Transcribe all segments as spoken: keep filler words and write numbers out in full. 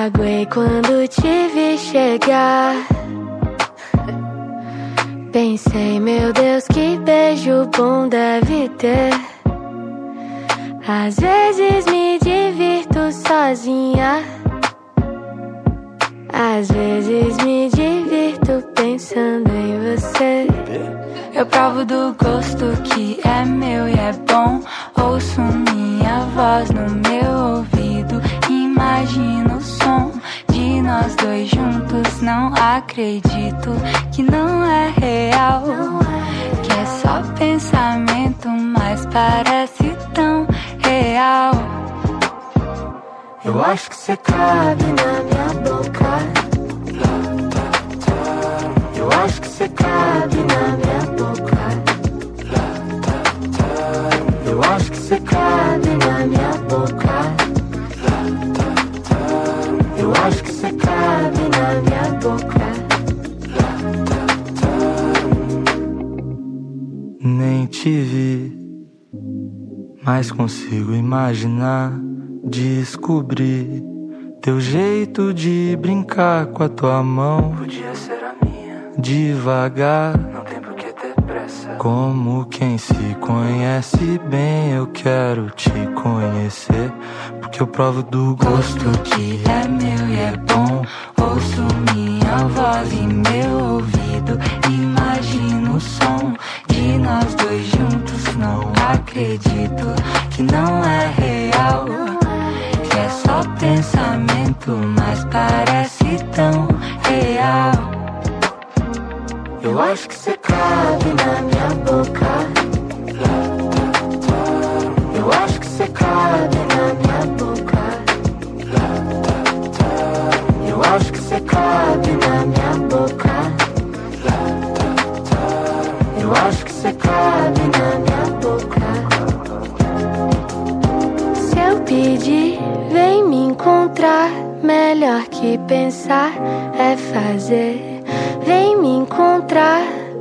magoei quando te vi chegar. Pensei, meu Deus, que beijo bom deve ter. Às vezes me divirto sozinha, às vezes me divirto pensando em você. Eu provo do gosto que é meu e é bom. Ouço minha voz no meu ouvido, imagino o som de nós dois juntos. Não acredito que não é real, que é só pensamento, mas parece tão real. Eu acho que cê cabe na minha boca. Eu acho que cê cabe na minha boca. Eu acho que cê cabe na minha boca. Eu acho que cê cabe na minha boca. Nem te vi, mas consigo imaginar, descobrir teu jeito de brincar com a tua mão. Podia ser a minha, devagar, não tem por que ter pressa. Como quem se conhece bem, eu quero te conhecer, porque eu provo do gosto que é meu e é bom. Ouço minha voz em meu ouvido, imagino o som de nós dois juntos. Não acredito que não é real, que é só pensamento, mas parece tão real. Eu acho que cê cabe na minha boca. Eu acho que cê cabe na minha boca. Eu acho que cê cabe na minha boca. Eu acho que cê cabe na minha boca. Se eu pedir, vem me encontrar. Melhor que pensar é fazer. Vem me encontrar.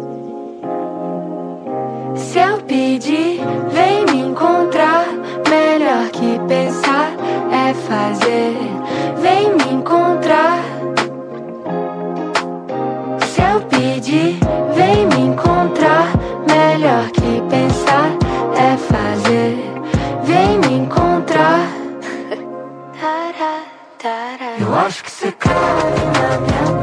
Se eu pedir, vem me encontrar. Melhor que pensar é fazer. Vem me encontrar. Se eu pedir, vem me encontrar. Melhor que pensar é fazer. Vem me encontrar. Eu acho que cê cabe na minha